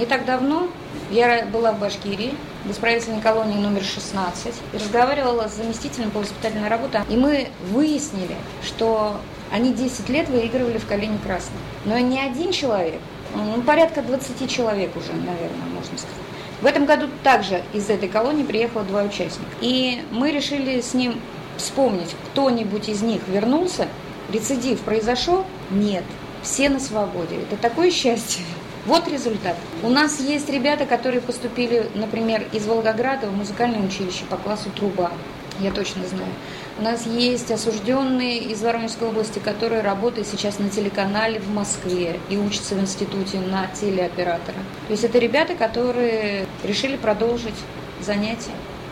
Не так давно я была в Башкирии, в исправительной колонии номер 16, и разговаривала с заместителем по воспитательной работе. И мы выяснили, что они 10 лет выигрывали в «Калине Красном». Но не один человек, порядка 20 человек уже, наверное, можно сказать. В этом году также из этой колонии приехало 2 участника. И мы решили с ним вспомнить, кто-нибудь из них вернулся. Рецидив произошел? Нет. Все на свободе. Это такое счастье. Вот результат. У нас есть ребята, которые поступили, например, из Волгограда в музыкальное училище по классу труба. Я точно знаю. У нас есть осужденные из Воронежской области, которые работают сейчас на телеканале в Москве и учатся в институте на телеоператора. То есть это ребята, которые решили продолжить занятия.